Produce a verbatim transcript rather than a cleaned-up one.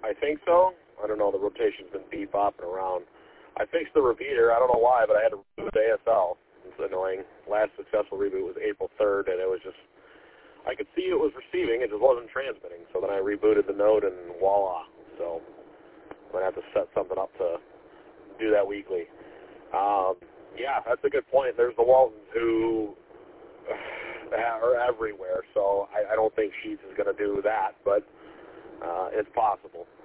I think so. I don't know. The rotation's been beep bopping around. I fixed the repeater. I don't know why, but I had to reboot the A S L. It's annoying. Last successful reboot was April third, and it was just, I could see it was receiving. It just wasn't transmitting. So then I rebooted the node, and voila. So I'm going to have to set something up to do that weekly. Um, yeah, that's a good point. There's the Waltons who are everywhere, so I, I don't think Sheets is going to do that, but uh, it's possible.